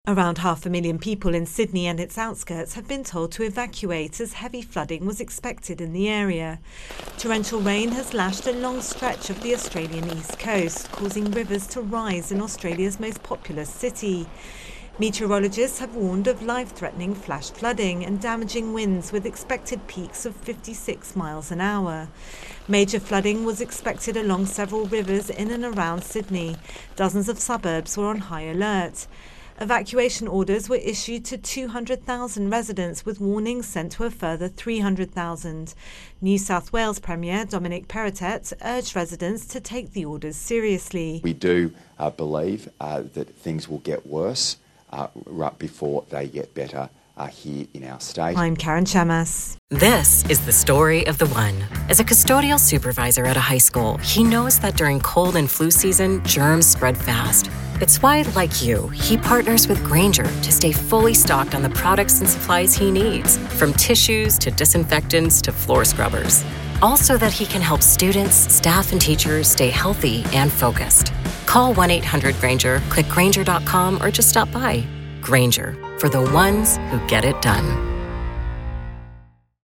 Around 500,000 people in Sydney and its outskirts have been told to evacuate as heavy flooding was expected in the area. Torrential rain has lashed a long stretch of the Australian east coast, causing rivers to rise in Australia's most populous city. Meteorologists have warned of life-threatening flash flooding and damaging winds with expected peaks of 56 miles an hour. Major flooding was expected along several rivers in and around Sydney. Dozens of suburbs were on high alert. Evacuation orders were issued to 200,000 residents, with warnings sent to a further 300,000. New South Wales Premier Dominic Perrottet urged residents to take the orders seriously. We do believe that things will get worse right before they get better here in our state. I'm Karen Chamas. This is the story of the one. As a custodial supervisor at a high school, he knows that during cold and flu season, germs spread fast. It's why, like you, he partners with Grainger to stay fully stocked on the products and supplies he needs, from tissues to disinfectants to floor scrubbers. All so that he can help students, staff, and teachers stay healthy and focused. Call 1-800-GRAINGER, click Grainger.com, or just stop by. Grainger, for the ones who get it done.